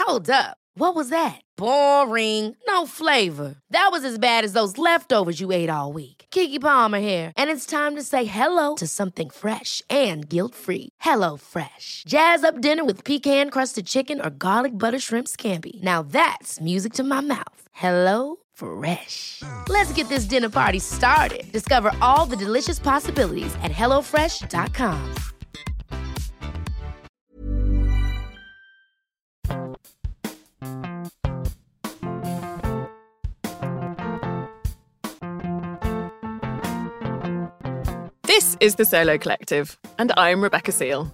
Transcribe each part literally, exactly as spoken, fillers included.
Hold up. What was that? Boring. No flavor. That was as bad as those leftovers you ate all week. Keke Palmer here, and it's time to say hello to something fresh and guilt-free. Hello Fresh. Jazz up dinner with pecan-crusted chicken or garlic butter shrimp scampi. Now that's music to my mouth. Hello Fresh. Let's get this dinner party started. Discover all the delicious possibilities at hello fresh dot com. This is The Solo Collective, and I'm Rebecca Seal.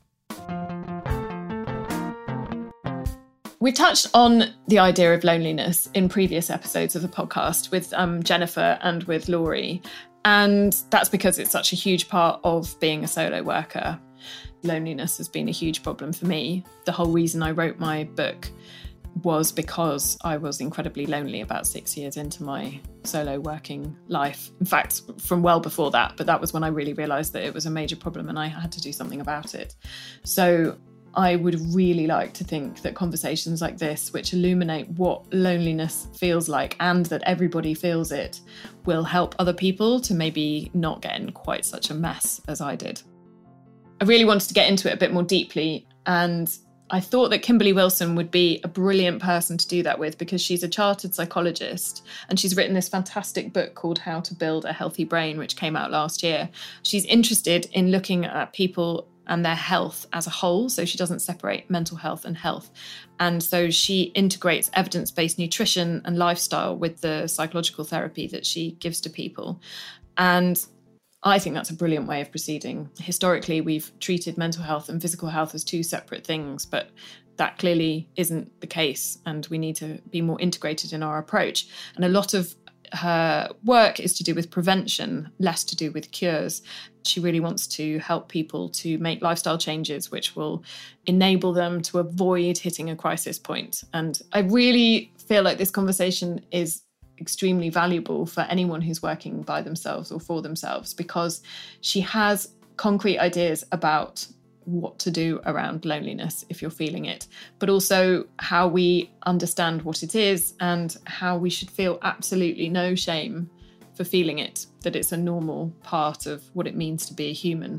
We touched on the idea of loneliness in previous episodes of the podcast with um, Jennifer and with Laurie, and that's because it's such a huge part of being a solo worker. Loneliness has been a huge problem for me. The whole reason I wrote my book was because I was incredibly lonely about six years into my solo working life. In fact, from well before that, but that was when I really realised that it was a major problem and I had to do something about it. So I would really like to think that conversations like this, which illuminate what loneliness feels like and that everybody feels it, will help other people to maybe not get in quite such a mess as I did. I really wanted to get into it a bit more deeply, and I thought that Kimberly Wilson would be a brilliant person to do that with because she's a chartered psychologist and she's written this fantastic book called How to Build a Healthy Brain, which came out last year. She's interested in looking at people and their health as a whole, so she doesn't separate mental health and health. And so she integrates evidence-based nutrition and lifestyle with the psychological therapy that she gives to people. And I think that's a brilliant way of proceeding. Historically, we've treated mental health and physical health as two separate things, but that clearly isn't the case, and we need to be more integrated in our approach. And a lot of her work is to do with prevention, less to do with cures. She really wants to help people to make lifestyle changes which will enable them to avoid hitting a crisis point. And I really feel like this conversation is extremely valuable for anyone who's working by themselves or for themselves, because she has concrete ideas about what to do around loneliness if you're feeling it, but also how we understand what it is and how we should feel absolutely no shame for feeling it, that it's a normal part of what it means to be a human.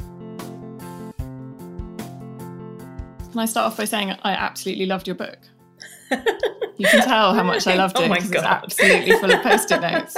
Can I start off by saying I absolutely loved your book? You can tell how much I loved it. Oh my because God. It's absolutely full of post-it notes.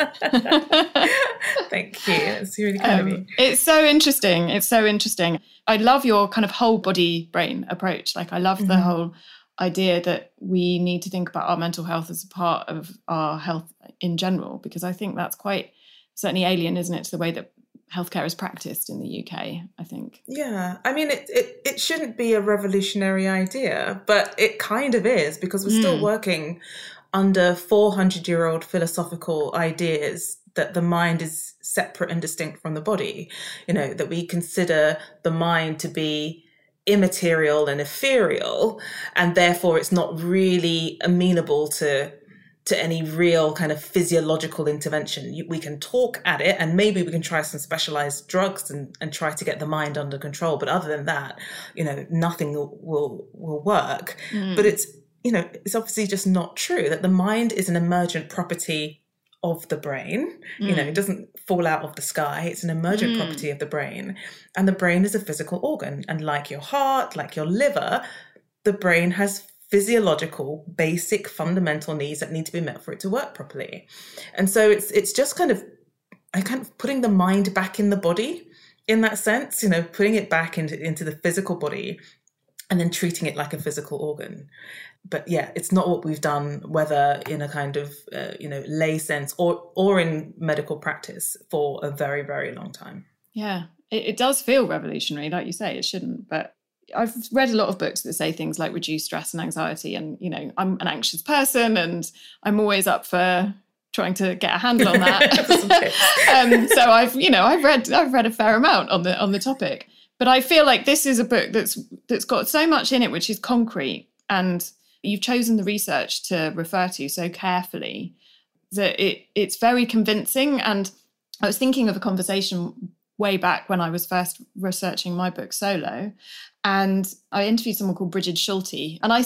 Thank you. It's really kind Um, of you. it's so interesting. It's so interesting. I love your kind of whole body brain approach. Like I love mm-hmm. the whole idea that we need to think about our mental health as a part of our health in general, because I think that's quite certainly alien, isn't it, to the way that healthcare is practiced in the U K, I think. Yeah, I mean, it, it, it shouldn't be a revolutionary idea, but it kind of is, because we're mm. still working under four hundred year old philosophical ideas that the mind is separate and distinct from the body, you know, that we consider the mind to be immaterial and ethereal, and therefore it's not really amenable to to any real kind of physiological intervention. We can talk at it and maybe we can try some specialized drugs and, and try to get the mind under control. But other than that, you know, nothing will, will, will work. Mm. But it's, you know, it's obviously just not true that the mind is an emergent property of the brain. Mm. You know, it doesn't fall out of the sky. It's an emergent mm. property of the brain. And the brain is a physical organ. And like your heart, like your liver, the brain has physiological, basic, fundamental needs that need to be met for it to work properly. And so it's it's just kind of, I kind of putting the mind back in the body in that sense, you know, putting it back into, into the physical body and then treating it like a physical organ. But yeah, it's not what we've done, whether in a kind of, uh, you know, lay sense or, or in medical practice for a very, very long time. Yeah, it, it does feel revolutionary, like you say, it shouldn't, but I've read a lot of books that say things like reduce stress and anxiety. And, you know, I'm an anxious person and I'm always up for trying to get a handle on that. um, so I've, you know, I've read, I've read a fair amount on the, on the topic, but I feel like this is a book that's, that's got so much in it, which is concrete. And you've chosen the research to refer to so carefully that it it's very convincing. And I was thinking of a conversation way back when I was first researching my book Solo. And I interviewed someone called Bridget Schulte. And I said,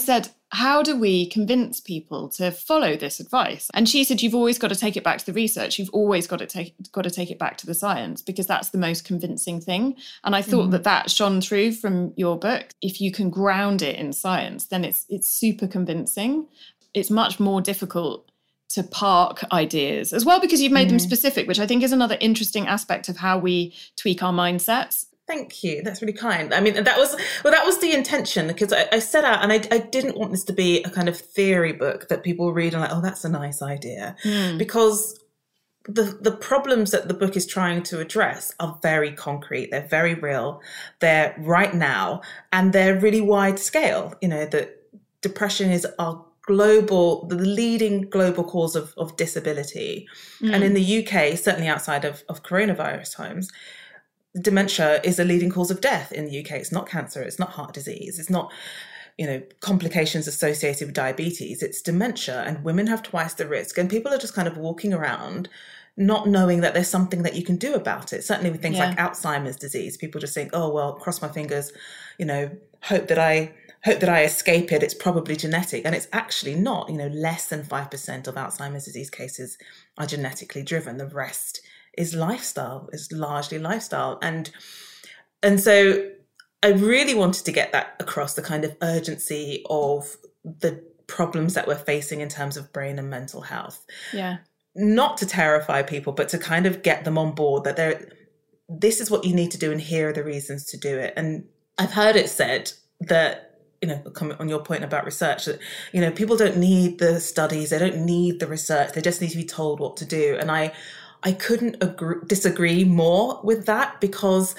how do we convince people to follow this advice? And she said, you've always got to take it back to the research. You've always got to take got to take it back to the science, because that's the most convincing thing. And I thought mm. that that shone through from your book. If you can ground it in science, then it's it's super convincing. It's much more difficult to park ideas as well, because you've made mm. them specific, which I think is another interesting aspect of how we tweak our mindsets. Thank you. That's really kind. I mean, that was, well, that was the intention, because I, I set out and I, I didn't want this to be a kind of theory book that people read and like, oh, that's a nice idea. Mm. Because the the problems that the book is trying to address are very concrete. They're very real. They're right now, and they're really wide scale. You know, that depression is our global, the leading global cause of, of disability. Mm. And in the U K, certainly outside of, of coronavirus times, dementia is a leading cause of death in the U K. It's not cancer, it's not heart disease, it's not, you know, complications associated with diabetes, it's dementia, and women have twice the risk. And people are just kind of walking around not knowing that there's something that you can do about it. Certainly with things yeah. like Alzheimer's disease, people just think, oh, well, cross my fingers, you know, hope that I hope that I escape it. It's probably genetic. And it's actually not. You know, less than five percent of Alzheimer's disease cases are genetically driven. The rest is lifestyle, is largely lifestyle. And and so I really wanted to get that across, the kind of urgency of the problems that we're facing in terms of brain and mental health. Yeah. Not to terrify people, but to kind of get them on board that there, this is what you need to do and here are the reasons to do it. And I've heard it said that, you know, comment on your point about research, that, you know, people don't need the studies, they don't need the research, they just need to be told what to do. And I I couldn't agree, disagree more with that, because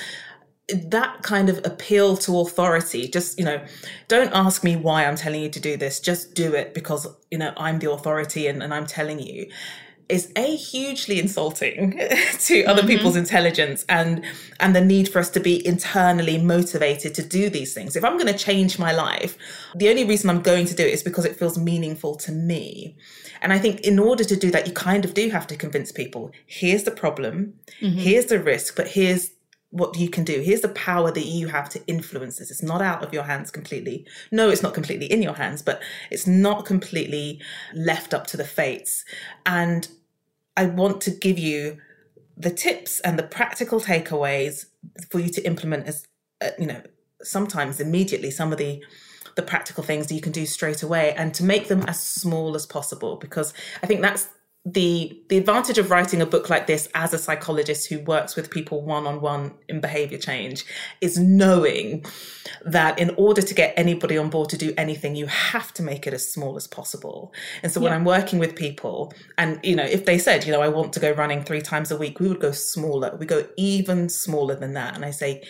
that kind of appeal to authority, just, you know, don't ask me why I'm telling you to do this, just do it because, you know, I'm the authority and, and I'm telling you, is a hugely insulting to other mm-hmm. people's intelligence and and the need for us to be internally motivated to do these things. If I'm going to change my life, the only reason I'm going to do it is because it feels meaningful to me. And I think in order to do that, you kind of do have to convince people, here's the problem, mm-hmm. here's the risk, but here's what you can do. Here's the power that you have to influence this. It's not out of your hands completely. No, it's not completely in your hands, but it's not completely left up to the fates. And I want to give you the tips and the practical takeaways for you to implement as, uh, you know, sometimes immediately, some of the the practical things that you can do straight away, and to make them as small as possible. Because I think that's the the advantage of writing a book like this as a psychologist who works with people one-on-one in behavior change, is knowing that in order to get anybody on board to do anything, you have to make it as small as possible. And so when yeah. I'm working with people, and, you know, if they said, you know, I want to go running three times a week, we would go smaller. We go even smaller than that. And I say,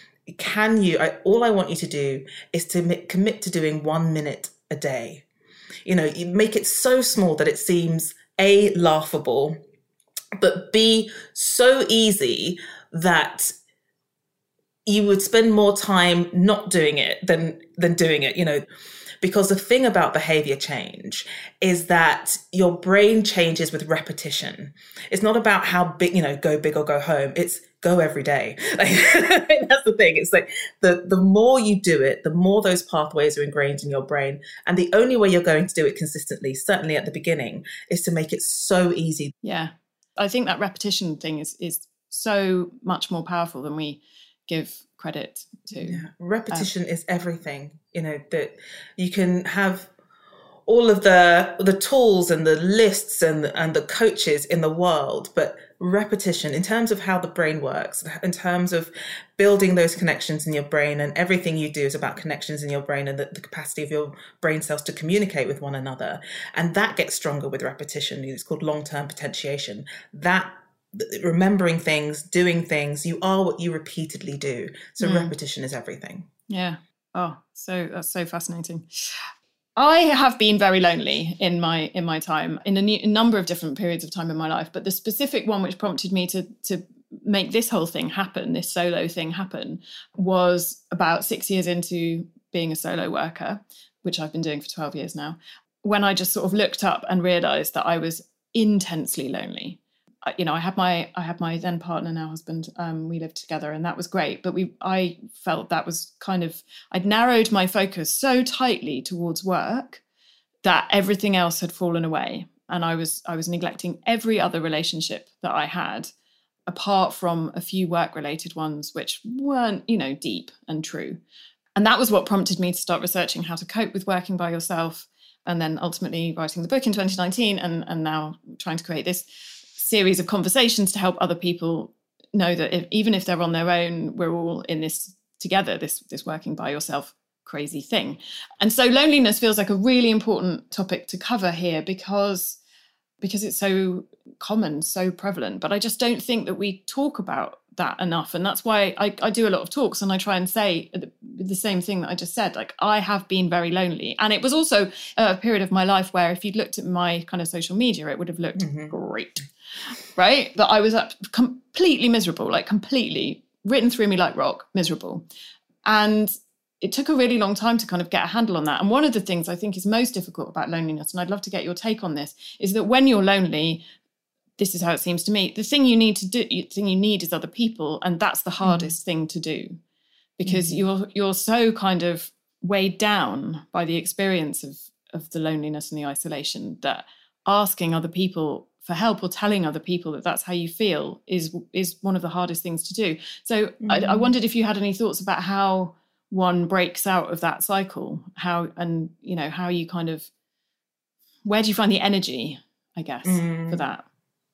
can you, I, all I want you to do is to m- commit to doing one minute a day. You know, you make it so small that it seems A, laughable, but B, so easy that you would spend more time not doing it than than doing it, you know. Because the thing about behavior change is that your brain changes with repetition. It's not about how big, you know, go big or go home. It's go every day. Like, that's the thing. It's like the, the more you do it, the more those pathways are ingrained in your brain. And the only way you're going to do it consistently, certainly at the beginning, is to make it so easy. Yeah. I think that repetition thing is is so much more powerful than we give credit to. Yeah. Repetition um, is everything. You know, that you can have all of the the tools and the lists and and the coaches in the world, but repetition, in terms of how the brain works, in terms of building those connections in your brain, and everything you do is about connections in your brain and the, the capacity of your brain cells to communicate with one another. And that gets stronger with repetition. It's called long-term potentiation. That remembering things, doing things, you are what you repeatedly do. So mm. repetition is everything. Yeah. Oh, so that's so fascinating. I have been very lonely in my in my time, in a, new, a number of different periods of time in my life. But the specific one which prompted me to to make this whole thing happen, this solo thing happen, was about six years into being a solo worker, which I've been doing for twelve years now, when I just sort of looked up and realised that I was intensely lonely. you know, I had my I had my then partner, now husband. Um, we lived together, and that was great. But we, I felt that was kind of, I'd narrowed my focus so tightly towards work that everything else had fallen away, and I was I was neglecting every other relationship that I had, apart from a few work-related ones, which weren't, you know, deep and true. And that was what prompted me to start researching how to cope with working by yourself, and then ultimately writing the book in twenty nineteen, and, and now trying to create this series of conversations to help other people know that if, even if they're on their own, we're all in this together, this, this working by yourself crazy thing. And so loneliness feels like a really important topic to cover here because, because it's so common, so prevalent. But I just don't think that we talk about that enough. And that's why I, I do a lot of talks, and I try and say the, the same thing that I just said. Like, I have been very lonely. And it was also a period of my life where if you'd looked at my kind of social media, it would have looked mm-hmm. great, right? That I was up completely miserable, like completely written through me like rock, miserable. And it took a really long time to kind of get a handle on that. And one of the things I think is most difficult about loneliness, and I'd love to get your take on this, is that when you're lonely, this is how it seems to me, the thing you need to do, the thing you need is other people. And that's the hardest mm. thing to do, because mm. you're you're so kind of weighed down by the experience of, of the loneliness and the isolation that asking other people for help or telling other people that that's how you feel is is one of the hardest things to do. So mm. I, I wondered if you had any thoughts about how one breaks out of that cycle, how, and, you know, how you kind of, where do you find the energy, I guess, mm. for that?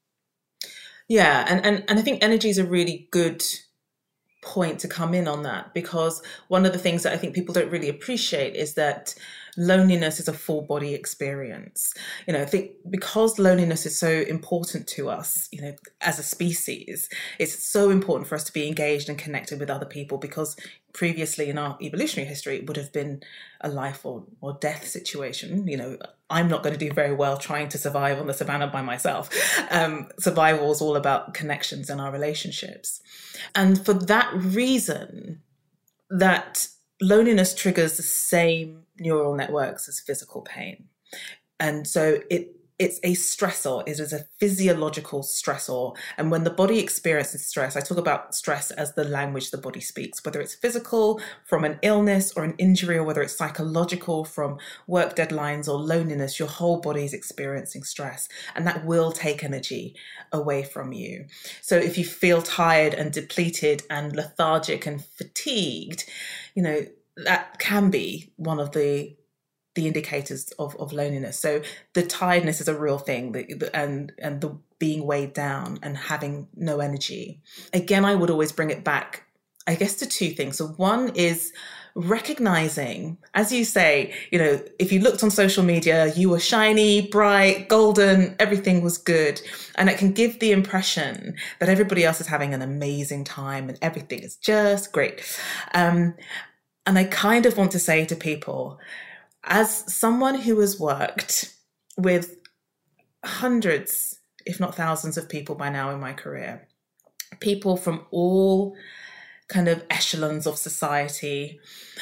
Yeah, and, and and I think energy is a really good point to come in on that, because one of the things that I think people don't really appreciate is that loneliness is a full body experience. You know, I think because loneliness is so important to us, you know, as a species, it's so important for us to be engaged and connected with other people, because previously in our evolutionary history, it would have been a life or, or death situation. You know, I'm not going to do very well trying to survive on the savannah by myself. Um, survival is all about connections and our relationships. And for that reason, that loneliness triggers the same neural networks as physical pain. And so it it's a stressor. It is a physiological stressor. And when the body experiences stress, I talk about stress as the language the body speaks, whether it's physical from an illness or an injury, or whether it's psychological from work deadlines or loneliness, your whole body is experiencing stress, and that will take energy away from you. So if you feel tired and depleted and lethargic and fatigued, you know, that can be one of the the indicators of, of loneliness. So the tiredness is a real thing, the, the, and and the being weighed down and having no energy. Again, I would always bring it back, I guess, to two things. So one is recognizing, as you say, you know, if you looked on social media, you were shiny, bright, golden, everything was good. And it can give the impression that everybody else is having an amazing time and everything is just great. Um, and I kind of want to say to people, as someone who has worked with hundreds, if not thousands of people by now in my career, people from all kind of echelons of society,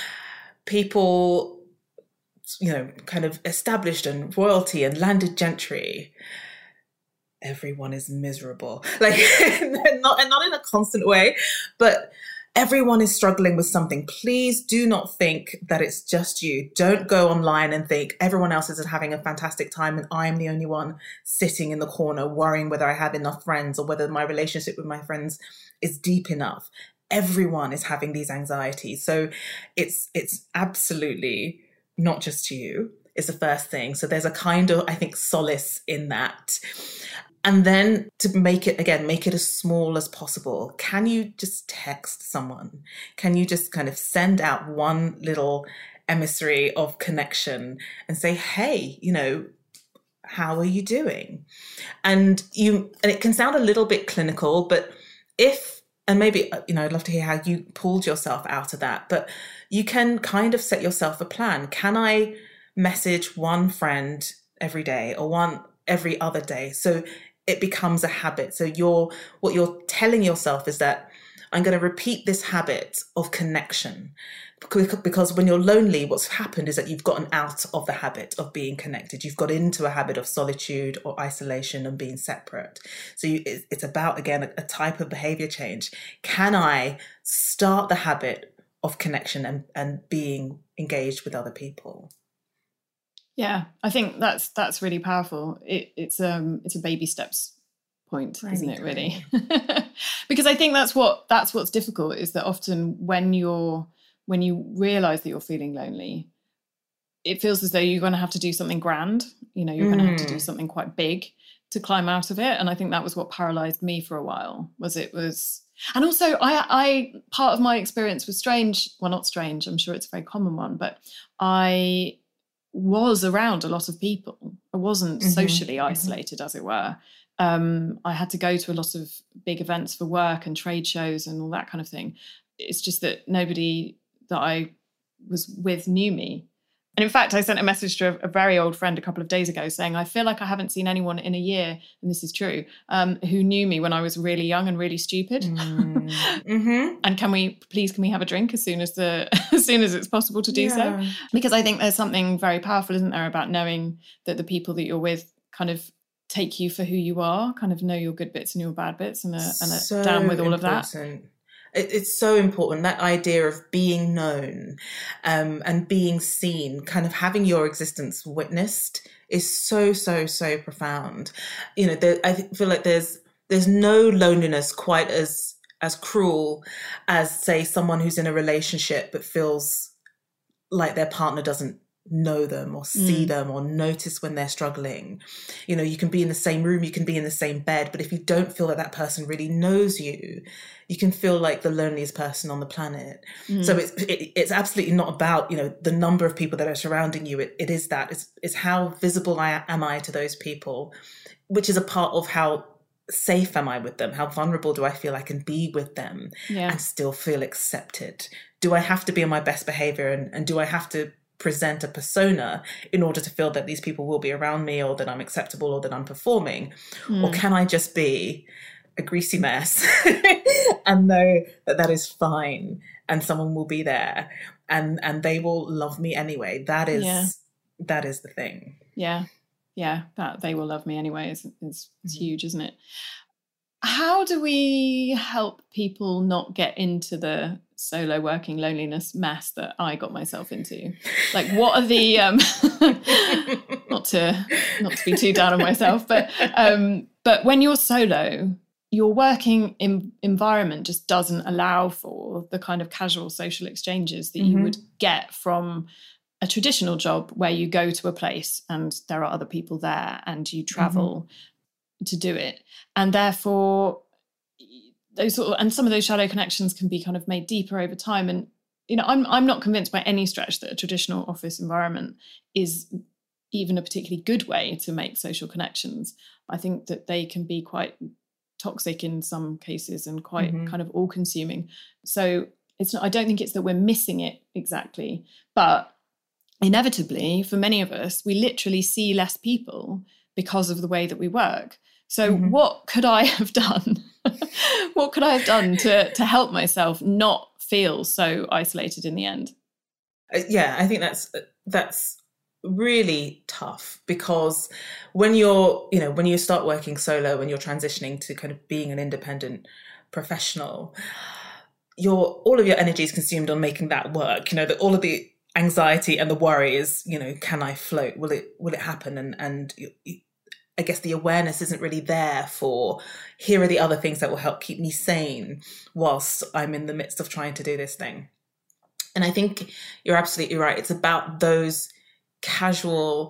people, you know, kind of established and royalty and landed gentry, everyone is miserable. Like, not, and not in a constant way, but everyone is struggling with something. Please do not think that it's just you. Don't go online and think everyone else is having a fantastic time and I'm the only one sitting in the corner worrying whether I have enough friends or whether my relationship with my friends is deep enough. Everyone is having these anxieties. So it's it's absolutely not just you, is the first thing. So there's a kind of, I think, solace in that. And then to make it, again, make it as small as possible. Can you just text someone? Can you just kind of send out one little emissary of connection and say, hey, you know, how are you doing? And you, and it can sound a little bit clinical, but if, and maybe, you know, I'd love to hear how you pulled yourself out of that, but you can kind of set yourself a plan. Can I message one friend every day or one every other day? So it becomes a habit. So you're, what you're telling yourself is that I'm going to repeat this habit of connection. Because when you're lonely, what's happened is that you've gotten out of the habit of being connected. You've got into a habit of solitude or isolation and being separate. So you, it's about, again, a, a type of behavior change. Can I start the habit of connection and, and being engaged with other people? Yeah, I think that's that's really powerful. It, it's um it's a baby steps point, tiny, isn't it? Really, because I think that's what that's what's difficult, is that often when you're when you realise that you're feeling lonely, it feels as though you're going to have to do something grand. You know, you're mm. going to have to do something quite big to climb out of it. And I think that was what paralysed me for a while. Was it was, and also I I part of my experience was strange. Well, not strange. I'm sure it's a very common one, but I was around a lot of people. I wasn't mm-hmm. socially isolated, mm-hmm. as it were. Um, I had to go to a lot of big events for work and trade shows and all that kind of thing. It's just that nobody that I was with knew me. And in fact, I sent a message to a, a very old friend a couple of days ago saying, I feel like I haven't seen anyone in a year, and this is true, um, who knew me when I was really young and really stupid. Mm. mm-hmm. And can we, please, can we have a drink as soon as the as soon as it's possible to do yeah. so? Because I think there's something very powerful, isn't there, about knowing that the people that you're with kind of take you for who you are, kind of know your good bits and your bad bits, and are, and are so down with all important. Of that. It's so important, that idea of being known um, and being seen, kind of having your existence witnessed is so, so, so profound. You know, there, I feel like there's there's no loneliness quite as as cruel as, say, someone who's in a relationship but feels like their partner doesn't know them or see mm. them or notice when they're struggling. You know, you can be in the same room, you can be in the same bed, but if you don't feel that that person really knows you, you can feel like the loneliest person on the planet. Mm. So it's it, it's absolutely not about, you know, the number of people that are surrounding you. It, it is that. It's, it's how visible I am I to those people, which is a part of how safe am I with them? How vulnerable do I feel I can be with them yeah. and still feel accepted? Do I have to be on my best behavior, and, and do I have to present a persona in order to feel that these people will be around me, or that I'm acceptable, or that I'm performing? Mm. Or can I just be a greasy mess and know that that is fine, and someone will be there and and they will love me anyway? That is yeah. that is the thing. Yeah. Yeah. That they will love me anyway is, is, is mm. huge, isn't it? How do we help people not get into the solo working loneliness mess that I got myself into? Like, what are the um not to not to be too down on myself, but um but when you're solo, your working in, environment just doesn't allow for the kind of casual social exchanges that mm-hmm. you would get from a traditional job, where you go to a place and there are other people there and you travel mm-hmm. to do it. And therefore those sort of, and some of those shallow connections can be kind of made deeper over time. And, you know, I'm I'm not convinced by any stretch that a traditional office environment is even a particularly good way to make social connections. I think that they can be quite toxic in some cases and quite mm-hmm. kind of all-consuming. So it's not, I don't think it's that we're missing it exactly, but inevitably for many of us, we literally see less people because of the way that we work. So mm-hmm. what could I have done? What could I have done to to help myself not feel so isolated in the end? Yeah, I think that's that's really tough, because when you're, you know, when you start working solo, when you're transitioning to kind of being an independent professional, your all of your energy is consumed on making that work. You know, that all of the anxiety and the worry is, you know, can I float? Will it will it happen? And and you, you, I guess the awareness isn't really there for, here are the other things that will help keep me sane whilst I'm in the midst of trying to do this thing. And I think you're absolutely right. It's about those casual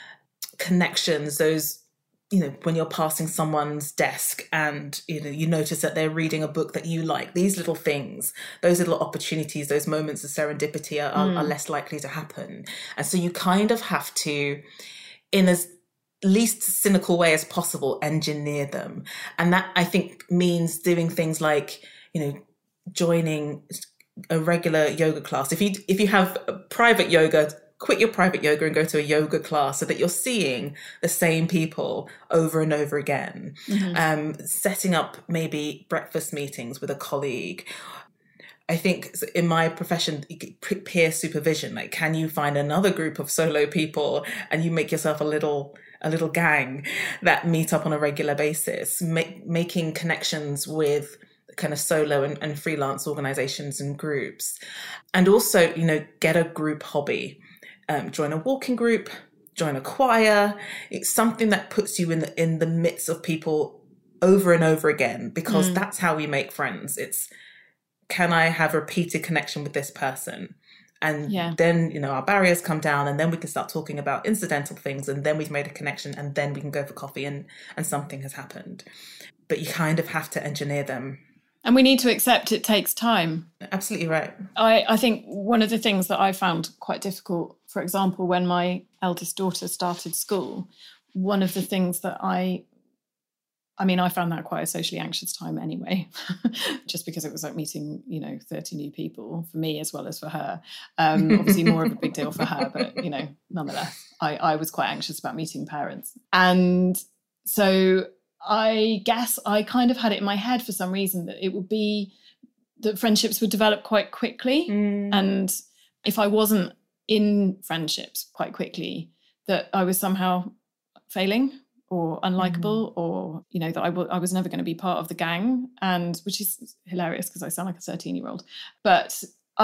connections, those, you know, when you're passing someone's desk and, you know, you notice that they're reading a book that you like, these little things, those little opportunities, those moments of serendipity are, mm. are less likely to happen. And so you kind of have to, in as least cynical way as possible, engineer them. And that, I think, means doing things like, you know, joining a regular yoga class. If you if you have private yoga, quit your private yoga and go to a yoga class so that you're seeing the same people over and over again. Mm-hmm. Um, setting up maybe breakfast meetings with a colleague. I think in my profession, peer supervision, like, can you find another group of solo people and you make yourself a little a little gang that meet up on a regular basis, make, making connections with kind of solo and, and freelance organizations and groups. And also, you know, get a group hobby, um, join a walking group, join a choir. It's something that puts you in the, in the midst of people over and over again, because mm. that's how we make friends. It's, can I have repeated connection with this person? And yeah. then, you know, our barriers come down, and then we can start talking about incidental things, and then we've made a connection, and then we can go for coffee and, and something has happened. But you kind of have to engineer them. And we need to accept it takes time. Absolutely right. I, I think one of the things that I found quite difficult, for example, when my eldest daughter started school, one of the things that I I mean, I found that quite a socially anxious time anyway, just because it was like meeting, you know, thirty new people for me as well as for her. Um, obviously more of a big deal for her, but, you know, nonetheless, I, I was quite anxious about meeting parents. And so I guess I kind of had it in my head for some reason that it would be that friendships would develop quite quickly. Mm. And if I wasn't in friendships quite quickly, that I was somehow failing or unlikable, mm. or, you know, that I, w- I was never going to be part of the gang, and which is hilarious because I sound like a thirteen-year-old. But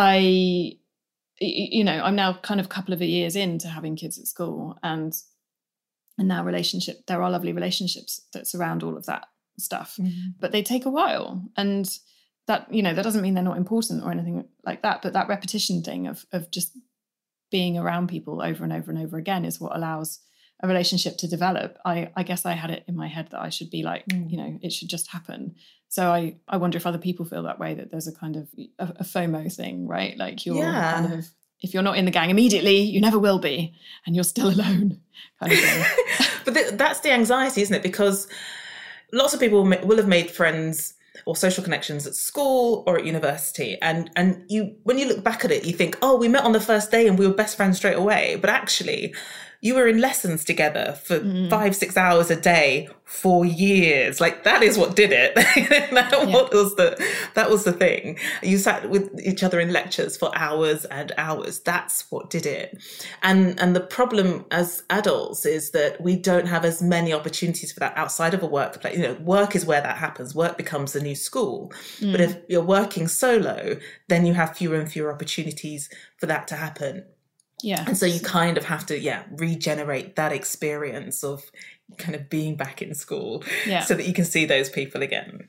I, you know, I'm now kind of a couple of years into having kids at school, and and now relationship, there are lovely relationships that surround all of that stuff, mm. but they take a while. And that, you know, that doesn't mean they're not important or anything like that, but that repetition thing of of just being around people over and over and over again is what allows a relationship to develop. I, I guess I had it in my head that I should be like, mm. you know, it should just happen. So I, I wonder if other people feel that way, that there's a kind of a, a FOMO thing, right? Like you're yeah. kind of, if you're not in the gang immediately, you never will be, and you're still alone kind of thing. But th- that's the anxiety, isn't it? Because lots of people will have made friends or social connections at school or at university. And and you, when you look back at it, you think, oh, we met on the first day and we were best friends straight away. But actually, you were in lessons together for mm. five, six hours a day for years. Like, that is what did it. that, yeah. what was the, that was the thing. You sat with each other in lectures for hours and hours. That's what did it. And and the problem as adults is that we don't have as many opportunities for that outside of a workplace. You know, work is where that happens. Work becomes the new school. Mm. But if you're working solo, then you have fewer and fewer opportunities for that to happen. Yeah. And so you kind of have to, yeah, regenerate that experience of kind of being back in school yeah. so that you can see those people again.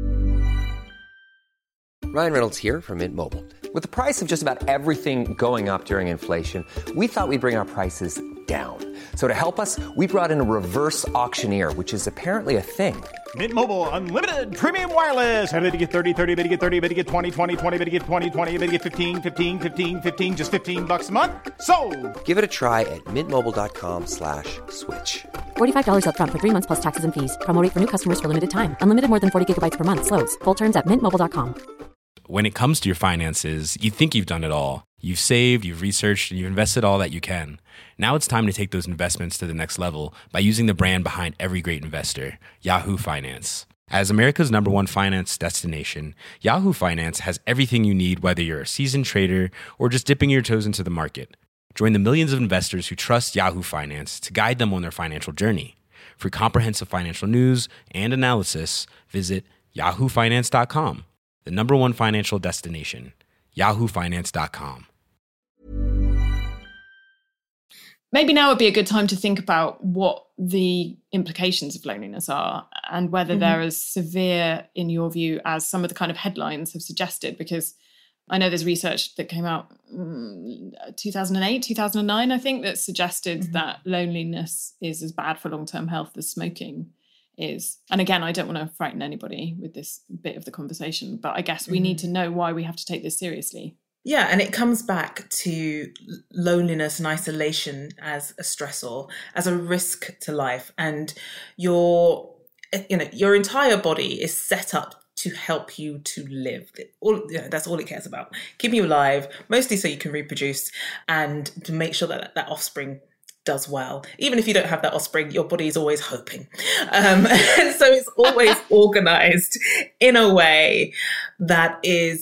Ryan Reynolds here from Mint Mobile. With the price of just about everything going up during inflation, we thought we'd bring our prices down. So to help us, we brought in a reverse auctioneer, which is apparently a thing. Mint Mobile Unlimited Premium Wireless. How to get thirty, thirty, how to get thirty, how to get twenty, twenty, twenty, how to get twenty, twenty, how to get fifteen, fifteen, fifteen, fifteen, just fifteen bucks a month? Sold! Give it a try at mintmobile.com slash switch. forty-five dollars up front for three months plus taxes and fees. Promo rate for new customers for limited time. Unlimited more than forty gigabytes per month. Slows full terms at mint mobile dot com. When it comes to your finances, you think you've done it all. You've saved, you've researched, and you've invested all that you can. Now it's time to take those investments to the next level by using the brand behind every great investor, Yahoo Finance. As America's number one finance destination, Yahoo Finance has everything you need, whether you're a seasoned trader or just dipping your toes into the market. Join the millions of investors who trust Yahoo Finance to guide them on their financial journey. For comprehensive financial news and analysis, visit yahoo finance dot com. The number one financial destination, yahoo finance dot com. Maybe now would be a good time to think about what the implications of loneliness are, and whether mm-hmm. they're as severe, in your view, as some of the kind of headlines have suggested. Because I know there's research that came out um, two thousand eight, two thousand nine, I think, that suggested mm-hmm. that loneliness is as bad for long-term health as smoking is. And again, I don't want to frighten anybody with this bit of the conversation, but I guess we mm-hmm. need to know why we have to take this seriously. Yeah, and it comes back to loneliness and isolation as a stressor, as a risk to life. And your, you know, your entire body is set up to help you to live. All, you know, that's all it cares about. Keeping you alive, mostly so you can reproduce and to make sure that that offspring does well. Even if you don't have that offspring, your body is always hoping. Um, and so it's always organized in a way that is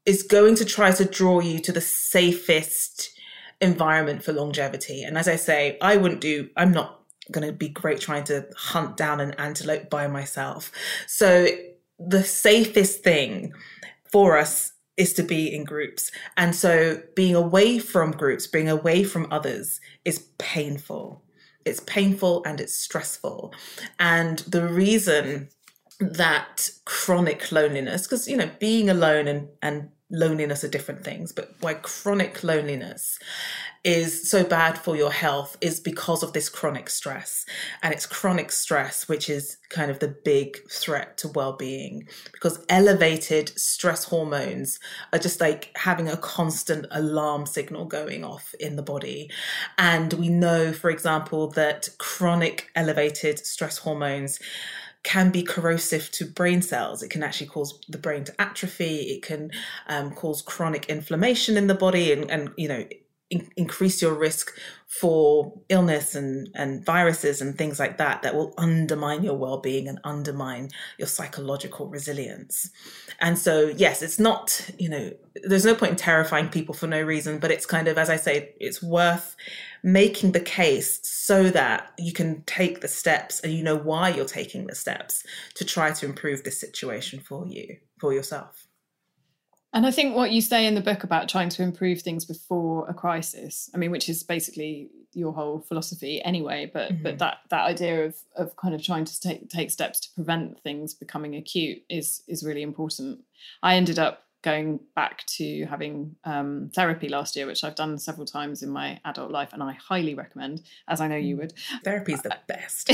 is going to try to draw you to the safest environment for longevity. And as I say, I wouldn't do, I'm not going to be great trying to hunt down an antelope by myself. So the safest thing for us is to be in groups. And so being away from groups, being away from others is painful. It's painful and it's stressful. And the reason that chronic loneliness, because, you know, being alone and, and loneliness are different things, but why chronic loneliness is so bad for your health is because of this chronic stress. And it's chronic stress, which is kind of the big threat to well-being, because elevated stress hormones are just like having a constant alarm signal going off in the body. And we know, for example, that chronic elevated stress hormones can be corrosive to brain cells. It can actually cause the brain to atrophy. It can um, cause chronic inflammation in the body and, and you know, in- increase your risk for illness and, and viruses and things like that, that will undermine your well-being and undermine your psychological resilience. And so, yes, it's not, you know, there's no point in terrifying people for no reason, but it's kind of, as I say, it's worth making the case so that you can take the steps and you know why you're taking the steps to try to improve this situation for you, for yourself. And I think what you say in the book about trying to improve things before a crisis, I mean, which is basically your whole philosophy anyway, but mm-hmm. but that that idea of of kind of trying to take take steps to prevent things becoming acute is is really important. I ended up going back to having um, therapy last year, which I've done several times in my adult life, and I highly recommend, as I know you would. Therapy is the best.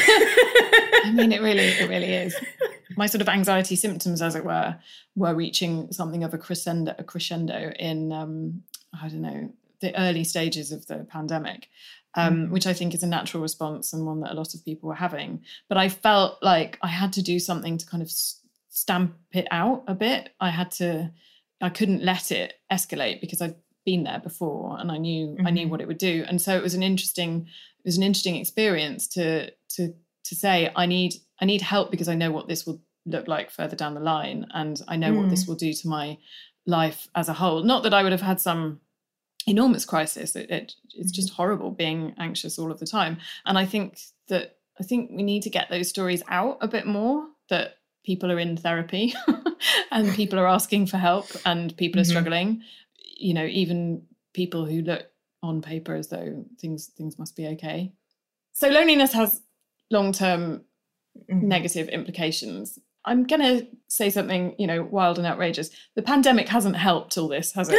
I mean, it really, it really is. My sort of anxiety symptoms, as it were, were reaching something of a crescendo, a crescendo in, um, I don't know, the early stages of the pandemic, um, mm. which I think is a natural response and one that a lot of people were having. But I felt like I had to do something to kind of stamp it out a bit. I had to, I couldn't let it escalate because I'd been there before and I knew, mm-hmm. I knew what it would do. And so it was an interesting, it was an interesting experience to, to, to say, I need, I need help because I know what this will look like further down the line. And I know mm. what this will do to my life as a whole. Not that I would have had some enormous crisis. It, it, it's just horrible being anxious all of the time. And I think that, I think we need to get those stories out a bit more, that people are in therapy and people are asking for help and people are mm-hmm. struggling, you know, even people who look on paper as though things things must be okay. So loneliness has long-term mm-hmm. negative implications. I'm going to say something, you know, wild and outrageous. The pandemic hasn't helped all this, has it?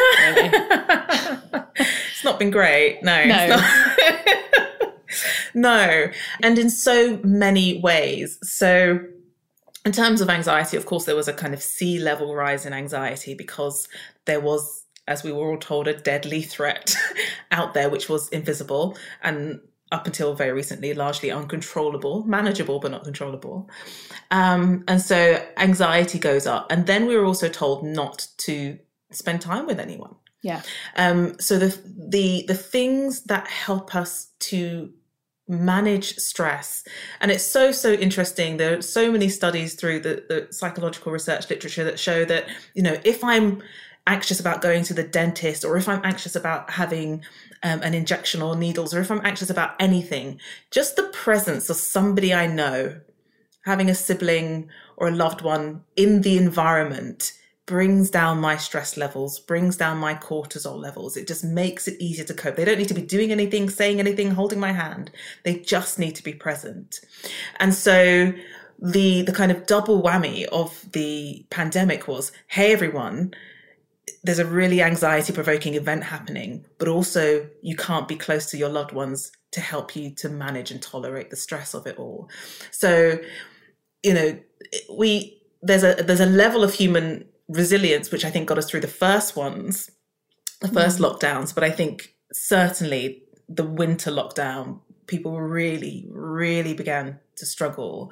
Really? It's not been great. No. No. It's not. No. And in so many ways. So in terms of anxiety, of course, there was a kind of sea level rise in anxiety because there was, as we were all told, a deadly threat out there, which was invisible and up until very recently, largely uncontrollable, manageable, but not controllable. Um, and so anxiety goes up. And then we were also told not to spend time with anyone. Yeah. Um, so the the the things that help us to manage stress. And it's so, so interesting. There are so many studies through the, the psychological research literature that show that, you know, if I'm anxious about going to the dentist, or if I'm anxious about having um, an injection or needles, or if I'm anxious about anything, just the presence of somebody I know, having a sibling or a loved one in the environment brings down my stress levels, brings down my cortisol levels. It just makes it easier to cope. They don't need to be doing anything, saying anything, holding my hand. They just need to be present. And so the the kind of double whammy of the pandemic was, hey, everyone, there's a really anxiety-provoking event happening, but also you can't be close to your loved ones to help you to manage and tolerate the stress of it all. So, you know, we there's a there's a level of human resilience, which I think got us through the first ones, the first mm. lockdowns. But I think certainly the winter lockdown, people really, really began to struggle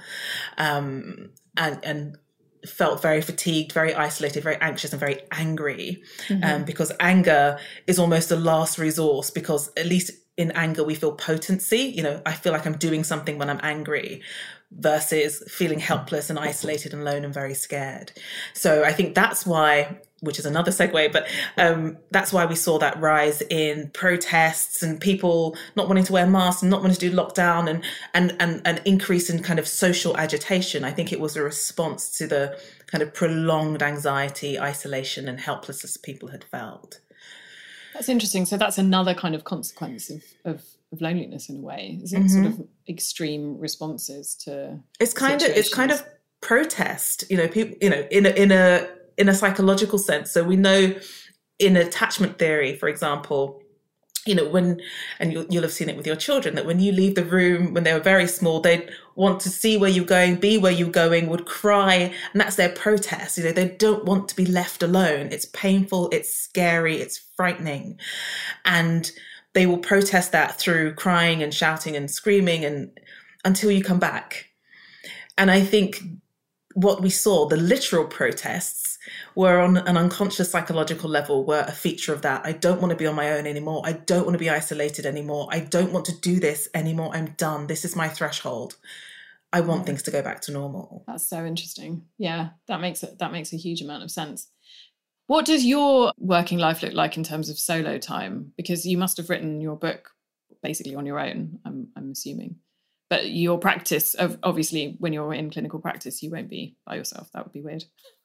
um, and, and felt very fatigued, very isolated, very anxious and very angry mm-hmm. um, because anger is almost a last resource, because at least in anger, we feel potency. You know, I feel like I'm doing something when I'm angry, versus feeling helpless and isolated and alone and very scared. So I think that's why, which is another segue, but um, that's why we saw that rise in protests and people not wanting to wear masks and not wanting to do lockdown, and and and an increase in kind of social agitation. I think it was a response to the kind of prolonged anxiety, isolation and helplessness people had felt. That's interesting. So that's another kind of consequence of, of, of loneliness in a way. Is it mm-hmm. sort of extreme responses to It's kind situations? of it's kind of protest. You know, people. You know, in a, in a in a psychological sense. So we know in attachment theory, for example, you know, when, and you'll, you'll have seen it with your children, that when you leave the room when they were very small, they'd want to see where you're going, be where you're going, would cry. And that's their protest. You know, they don't want to be left alone. It's painful, it's scary, it's frightening. And they will protest that through crying and shouting and screaming and until you come back. And I think what we saw, the literal protests, were on an unconscious psychological level, were a feature of that. I don't want to be on my own anymore. I don't want to be isolated anymore. I don't want to do this anymore. I'm done. This is my threshold. I want things to go back to normal. That's so interesting. Yeah, that makes it, that makes a huge amount of sense. What does your working life look like in terms of solo time? Because you must have written your book basically on your own, I'm, I'm assuming. But your practice, of obviously, when you're in clinical practice, you won't be by yourself. That would be weird.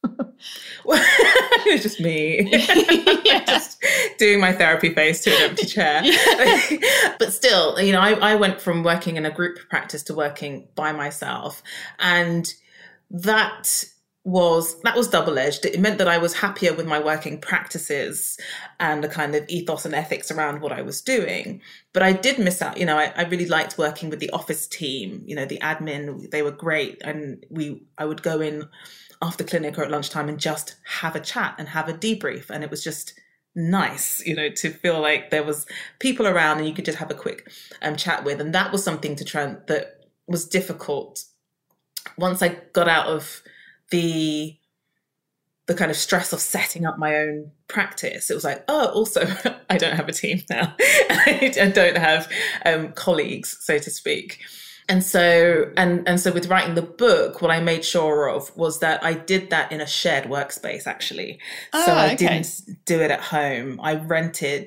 It's just me. Yeah. Just doing my therapy face to an empty chair. Yeah. But still, you know, I, I went from working in a group practice to working by myself. And that was that was double-edged. It meant that I was happier with my working practices and the kind of ethos and ethics around what I was doing. But I did miss out. You know, I, I really liked working with the office team, you know, the admin, they were great. And we I would go in after clinic or at lunchtime and just have a chat and have a debrief. And it was just nice, you know, to feel like there was people around and you could just have a quick um, chat with. And that was something to try that was difficult. Once I got out of the the kind of stress of setting up my own practice, it was like, oh, also, I don't have a team now. I don't have um, colleagues, so to speak. And so, and, and so with writing the book, what I made sure of was that I did that in a shared workspace, actually. Oh, so I okay. didn't do it at home. I rented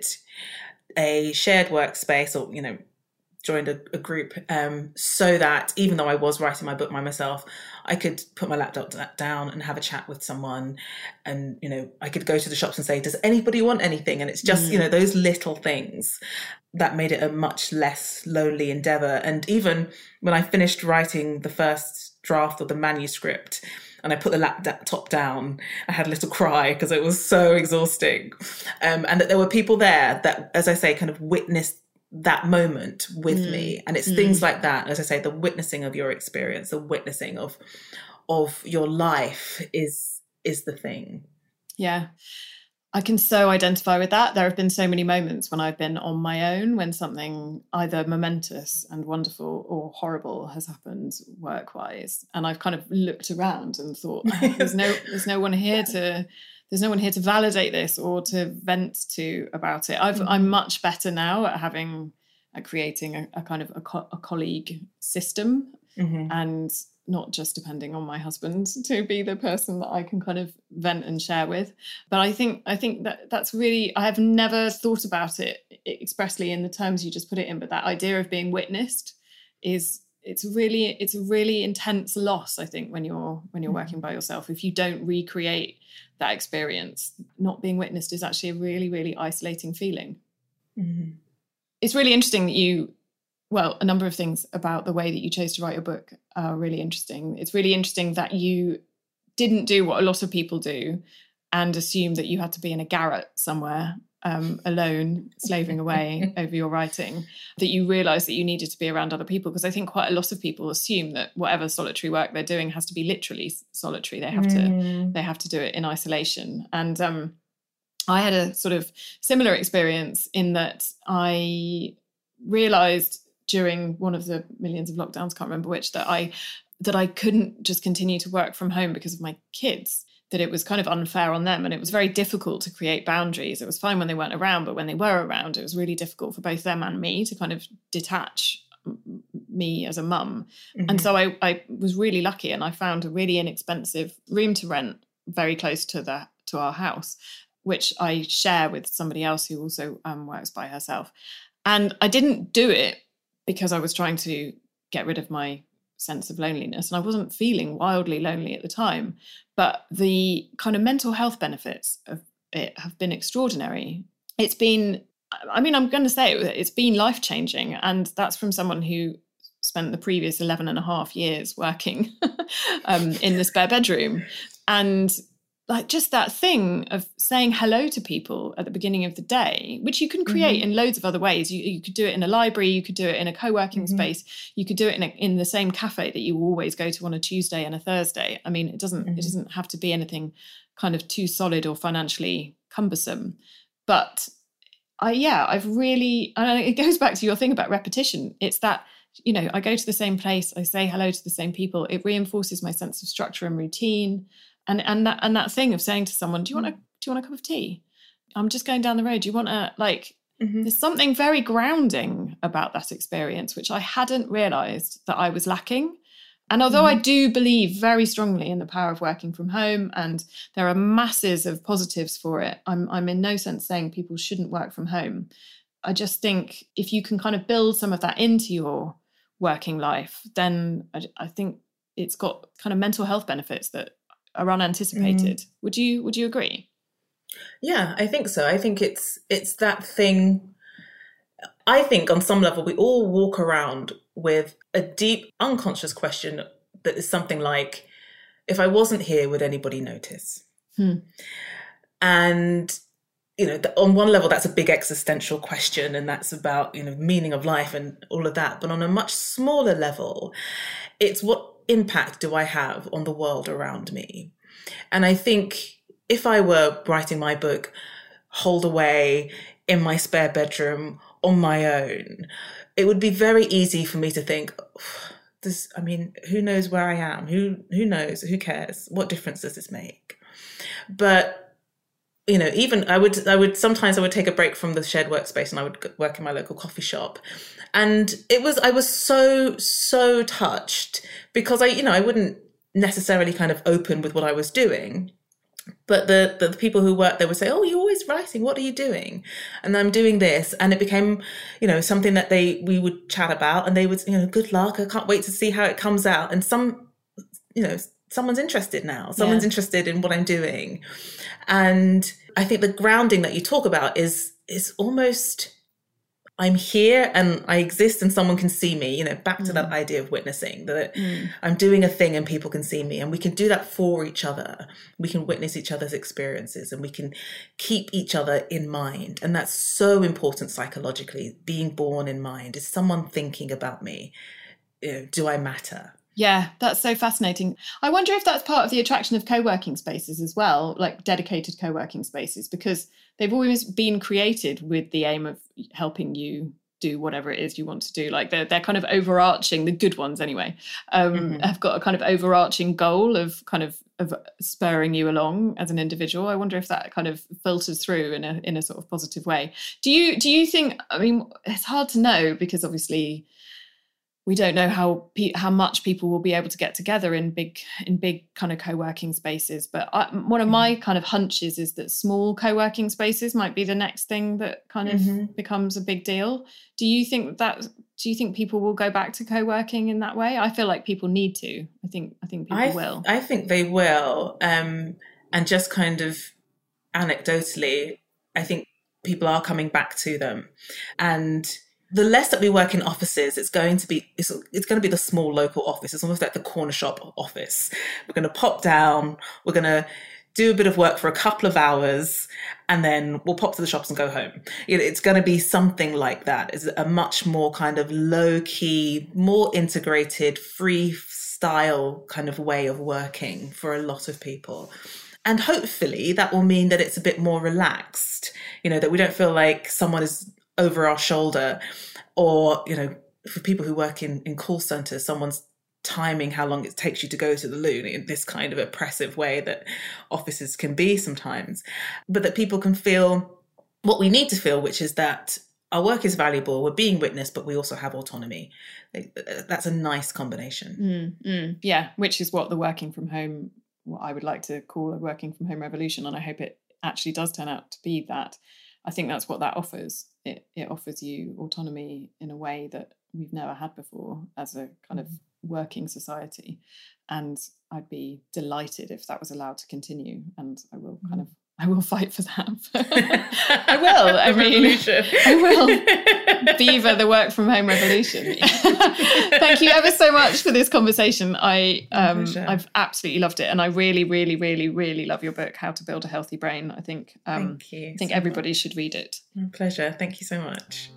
a shared workspace, or, you know, joined a, a group um, so that even though I was writing my book by myself, I could put my laptop down and have a chat with someone. And, you know, I could go to the shops and say, does anybody want anything? And it's just, mm. you know, those little things that made it a much less lonely endeavor. And even when I finished writing the first draft of the manuscript and I put the laptop down, I had a little cry because it was so exhausting. Um, and that there were people there that, as I say, kind of witnessed that moment with mm. me. And it's mm. things like that, as I say, the witnessing of your experience, the witnessing of of your life is is the thing. Yeah, I can so identify with that. There have been so many moments when I've been on my own, when something either momentous and wonderful or horrible has happened work-wise, and I've kind of looked around and thought, oh, there's no there's no one here to There's no one here to validate this or to vent to about it. I've, mm-hmm. I'm much better now at having, at creating a, a kind of a, co- a colleague system mm-hmm. and not just depending on my husband to be the person that I can kind of vent and share with. But I think I think that that's really, I have never thought about it expressly in the terms you just put it in, but that idea of being witnessed is, it's really, it's a really intense loss, I think, when you're when you're working by yourself. If you don't recreate that experience, not being witnessed is actually a really, really isolating feeling. Mm-hmm. It's really interesting that you, well, a number of things about the way that you chose to write your book are really interesting. It's really interesting that you didn't do what a lot of people do and assume that you had to be in a garret somewhere um, alone, slaving away over your writing, that you realised that you needed to be around other people. Because I think quite a lot of people assume that whatever solitary work they're doing has to be literally solitary. They have mm. to they have to do it in isolation. And um, I had a sort of similar experience in that I realised during one of the millions of lockdowns, can't remember which, that I that I couldn't just continue to work from home because of my kids. that it was kind of unfair on them. And it was very difficult to create boundaries. It was fine when they weren't around, but when they were around, it was really difficult for both them and me to kind of detach me as a mum. Mm-hmm. And so I, I was really lucky, and I found a really inexpensive room to rent very close to the to our house, which I share with somebody else who also um, works by herself. And I didn't do it because I was trying to get rid of my sense of loneliness, and I wasn't feeling wildly lonely at the time, but the kind of mental health benefits of it have been extraordinary. It's been, I mean, I'm going to say it, it's been life-changing, and that's from someone who spent the previous eleven and a half years working um, in the spare bedroom. And like just that thing of saying hello to people at the beginning of the day, which you can create mm-hmm. in loads of other ways. You, you could do it in a library, you could do it in a co-working mm-hmm. space, you could do it in, a, in the same cafe that you always go to on a Tuesday and a Thursday. I mean, it doesn't mm-hmm. it doesn't have to be anything kind of too solid or financially cumbersome. But I, yeah, I've really, and it goes back to your thing about repetition. It's that, you know, I go to the same place, I say hello to the same people. It reinforces my sense of structure and routine. And and that and that thing of saying to someone, do you want a do you want a cup of tea? I'm just going down the road. Do you want a like? Mm-hmm. There's something very grounding about that experience, which I hadn't realised that I was lacking. And although mm-hmm. I do believe very strongly in the power of working from home, and there are masses of positives for it, I'm I'm in no sense saying people shouldn't work from home. I just think if you can kind of build some of that into your working life, then I, I think it's got kind of mental health benefits that are unanticipated. Mm. Would you would you agree? Yeah, I think so. I think it's it's that thing. I think on some level we all walk around with a deep unconscious question that is something like, if I wasn't here, would anybody notice? Hmm. And you know, on one level that's a big existential question, and that's about, you know, meaning of life and all of that. But on a much smaller level, it's what impact do I have on the world around me? And I think if I were writing my book, holed away in my spare bedroom on my own, it would be very easy for me to think, this, I mean, who knows where I am? Who who knows? Who cares? What difference does this make? But, you know, even I would, I would sometimes I would take a break from the shared workspace and I would work in my local coffee shop. And it was, I was so, so touched because I, you know, I wouldn't necessarily kind of open with what I was doing, but the, the, the people who worked there would say, oh, you're always writing. What are you doing? And I'm doing this. And it became, you know, something that they, we would chat about, and they would, you know, good luck. I can't wait to see how it comes out. And some, you know, someone's interested now. Someone's yeah. interested in what I'm doing. And I think the grounding that you talk about is, is almost, I'm here and I exist and someone can see me, you know, back to mm. that idea of witnessing, that mm. I'm doing a thing and people can see me, and we can do that for each other. We can witness each other's experiences and we can keep each other in mind. And that's so important psychologically. Being born in mind, is someone thinking about me? You know, do I matter? Yeah, that's so fascinating. I wonder if that's part of the attraction of co-working spaces as well, like dedicated co-working spaces, because they've always been created with the aim of helping you do whatever it is you want to do. Like they're, they're kind of overarching, the good ones anyway, um, mm-hmm. have got a kind of overarching goal of kind of, of spurring you along as an individual. I wonder if that kind of filters through in a in a sort of positive way. Do you do you think, I mean, it's hard to know because obviously we don't know how pe- how much people will be able to get together in big in big kind of co-working spaces. But I, one of my kind of hunches is that small co-working spaces might be the next thing that kind of mm-hmm. becomes a big deal. Do you think that? Do you think people will go back to co-working in that way? I feel like people need to. I think I think people I th- will. I think they will. Um, and just kind of anecdotally, I think people are coming back to them. And the less that we work in offices, it's going to be it's, it's going to be the small local office. It's almost like the corner shop office. We're going to pop down, we're going to do a bit of work for a couple of hours, and then we'll pop to the shops and go home. You know, it's going to be something like that. It's a much more kind of low-key, more integrated, freestyle kind of way of working for a lot of people. And hopefully that will mean that it's a bit more relaxed, you know, that we don't feel like someone is over our shoulder, or, you know, for people who work in, in call centers, someone's timing how long it takes you to go to the loo in this kind of oppressive way that offices can be sometimes, but that people can feel what we need to feel, which is that our work is valuable, we're being witnessed, but we also have autonomy. That's a nice combination. Mm, mm, yeah, which is what the working from home, what I would like to call a working from home revolution, and I hope it actually does turn out to be that. I think that's what that offers. It, it offers you autonomy in a way that we've never had before as a kind of working society. And I'd be delighted if that was allowed to continue. And I will kind of, I will fight for that. I will. I mean, revolution. I will. Viva the work from home revolution. Thank you ever so much for this conversation. I, um, I've absolutely loved it. And I really, really, really, really love your book, How to Build a Healthy Brain. I think, um, Thank you I think so everybody much. should read it. My pleasure. Thank you so much.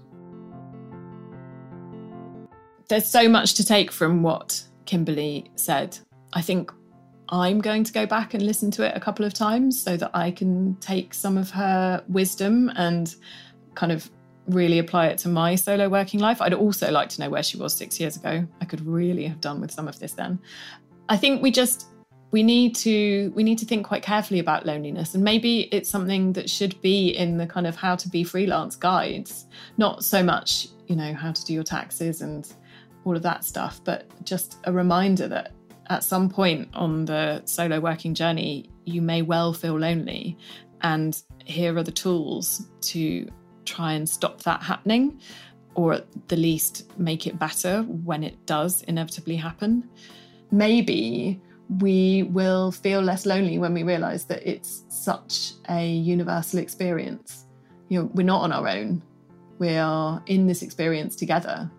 There's so much to take from what Kimberly said. I think I'm going to go back and listen to it a couple of times so that I can take some of her wisdom and kind of really apply it to my solo working life. I'd also like to know where she was six years ago. I could really have done with some of this then. I think we just, we need to, we need to think quite carefully about loneliness, and maybe it's something that should be in the kind of how to be freelance guides, not so much, you know, how to do your taxes and all of that stuff, but just a reminder that at some point on the solo working journey, you may well feel lonely, and here are the tools to try and stop that happening, or at the least make it better when it does inevitably happen. Maybe we will feel less lonely when we realise that it's such a universal experience. You know, we're not on our own. We are in this experience together.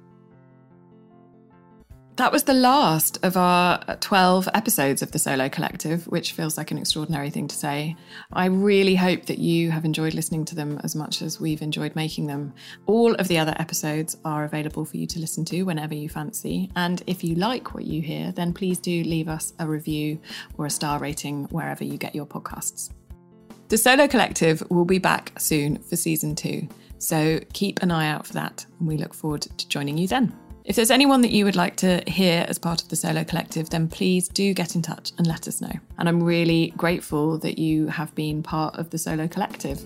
That was the last of our twelve episodes of the Solo Collective, which feels like an extraordinary thing to say. I really hope that you have enjoyed listening to them as much as we've enjoyed making them. All of the other episodes are available for you to listen to whenever you fancy. And if you like what you hear, then please do leave us a review or a star rating wherever you get your podcasts. The Solo Collective will be back soon for season two, so keep an eye out for that, and we look forward to joining you then. If there's anyone that you would like to hear as part of the Solo Collective, then please do get in touch and let us know. And I'm really grateful that you have been part of the Solo Collective.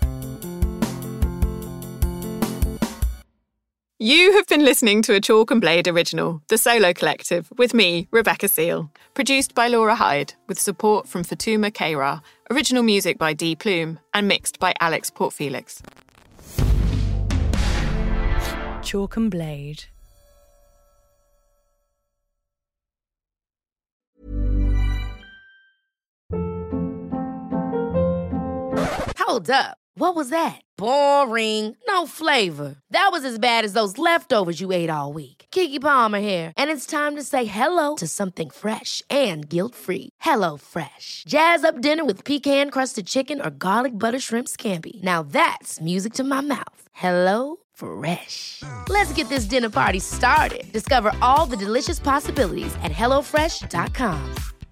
You have been listening to a Chalk and Blade original, The Solo Collective, with me, Rebecca Seal. Produced by Laura Hyde, with support from Fatuma Keira, original music by Dee Plume, and mixed by Alex Portfelix. Chalk and Blade. Hold up. What was that? Boring. No flavor. That was as bad as those leftovers you ate all week. Keke Palmer here, and it's time to say hello to something fresh and guilt-free. Hello Fresh. Jazz up dinner with pecan-crusted chicken or garlic butter shrimp scampi. Now that's music to my mouth. Hello Fresh. Let's get this dinner party started. Discover all the delicious possibilities at hello fresh dot com.